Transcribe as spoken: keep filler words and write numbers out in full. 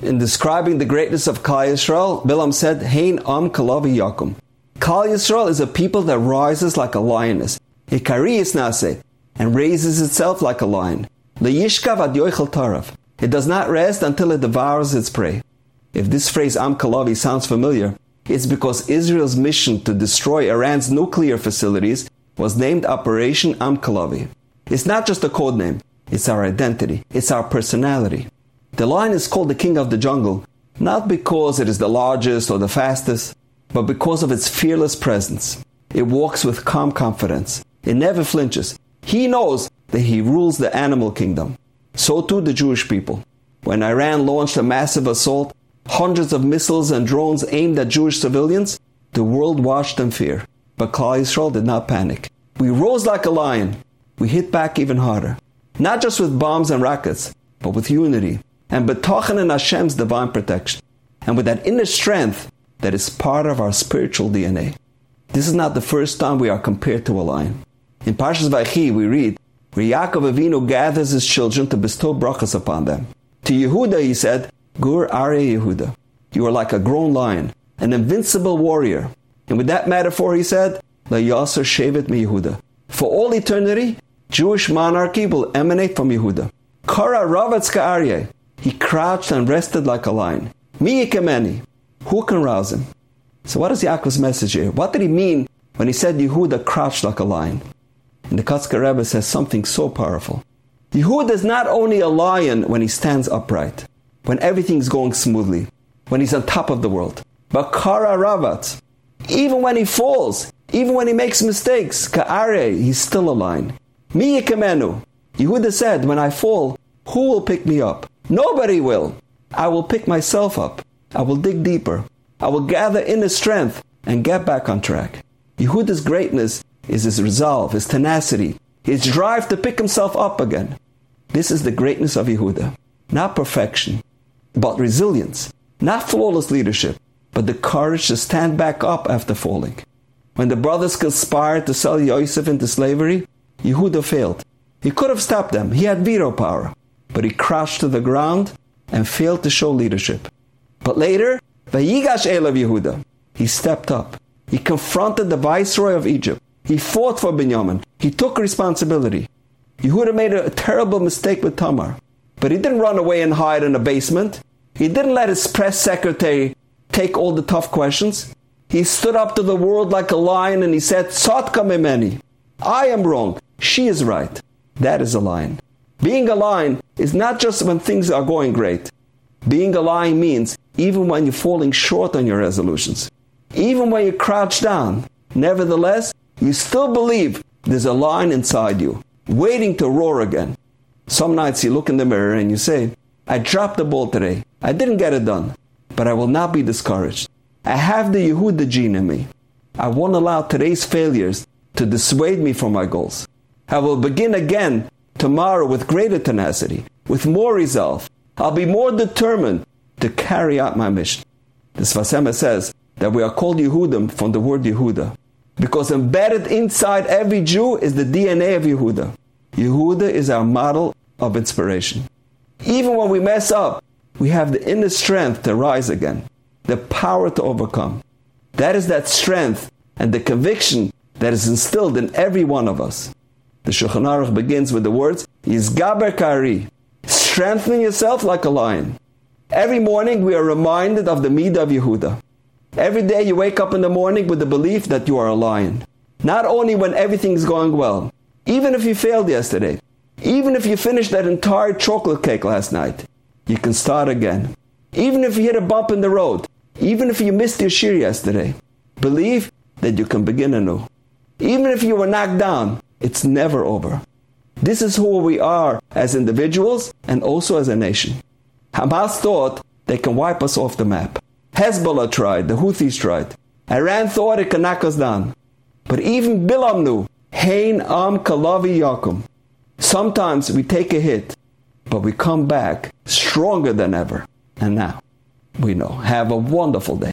In describing the greatness of Klal Yisrael, Bilam said, Hein am kalavi yakum. Klal Yisrael is a people that rises like a lioness, Hikari Isnase, and raises itself like a lion. Le'yishkav ad yoichel taraf. It does not rest until it devours its prey. If this phrase Am Kalavi sounds familiar, it's because Israel's mission to destroy Iran's nuclear facilities was named Operation Am Kalavi. It's not just a code name, it's our identity, it's our personality. The lion is called the king of the jungle, not because it is the largest or the fastest, but because of its fearless presence. It walks with calm confidence. It never flinches. He knows that he rules the animal kingdom. So too the Jewish people. When Iran launched a massive assault, hundreds of missiles and drones aimed at Jewish civilians, the world watched in fear. But Klal Yisrael did not panic. We rose like a lion. We hit back even harder. Not just with bombs and rockets, but with unity and betochen in Hashem's divine protection. And with that inner strength that is part of our spiritual D N A. This is not the first time we are compared to a lion. In Parshas Vayechi we read, where Yaakov Avinu gathers his children to bestow brachas upon them. To Yehuda he said, Gur Aryeh Yehuda, you are like a grown lion, an invincible warrior. And with that metaphor he said, La Yasser Shevet mi Yehuda. For all eternity, Jewish monarchy will emanate from Yehuda. Kara Ravatz Ka'aryeh. He crouched and rested like a lion. Mi Yikemeni. Who can rouse him? So what is Yaakov's message here? What did he mean when he said Yehuda crouched like a lion? And the Kotzker Rebbe says something so powerful. Yehuda is not only a lion when he stands upright, when everything's going smoothly, when he's on top of the world. But Kara Ravat, even when he falls, even when he makes mistakes, Ka'are, he's still a lion. Mi Yikemenu. Yehuda said, when I fall, who will pick me up? Nobody will. I will pick myself up. I will dig deeper. I will gather inner strength and get back on track. Yehuda's greatness is his resolve, his tenacity, his drive to pick himself up again. This is the greatness of Yehuda. Not perfection, but resilience. Not flawless leadership, but the courage to stand back up after falling. When the brothers conspired to sell Yosef into slavery, Yehuda failed. He could have stopped them. He had veto power. But he crouched to the ground and failed to show leadership. But later, Vayigash Elav Yehuda, he stepped up. He confronted the viceroy of Egypt. He fought for Binyamin. He took responsibility. Yehuda made a terrible mistake with Tamar. But he didn't run away and hide in a basement. He didn't let his press secretary take all the tough questions. He stood up to the world like a lion and he said, Tzadka mimeni. I am wrong. She is right. That is a lion. Being a lion is not just when things are going great. Being a lion means even when you're falling short on your resolutions. Even when you crouch down, nevertheless, you still believe there's a lion inside you, waiting to roar again. Some nights you look in the mirror and you say, I dropped the ball today. I didn't get it done. But I will not be discouraged. I have the Yehuda gene in me. I won't allow today's failures to dissuade me from my goals. I will begin again tomorrow with greater tenacity, with more resolve. I'll be more determined to carry out my mission. The Sfas Emes says that we are called Yehudim from the word Yehuda, because embedded inside every Jew is the D N A of Yehuda. Yehuda is our model of inspiration. Even when we mess up, we have the inner strength to rise again, the power to overcome. That is that strength and the conviction that is instilled in every one of us. The Shulchan Aruch begins with the words, Yizgaber Kari, strengthen yourself like a lion. Every morning we are reminded of the Midah of Yehuda. Every day you wake up in the morning with the belief that you are a lion. Not only when everything is going well, even if you failed yesterday, even if you finished that entire chocolate cake last night, you can start again. Even if you hit a bump in the road, even if you missed your shir yesterday, believe that you can begin anew. Even if you were knocked down, it's never over. This is who we are as individuals and also as a nation. Hamas thought they can wipe us off the map. Hezbollah tried, the Houthis tried. Iran thought it could knock us down. But even Bilam knew, Hein am kalavi yakum. Sometimes we take a hit, but we come back stronger than ever. And now, we know. Have a wonderful day.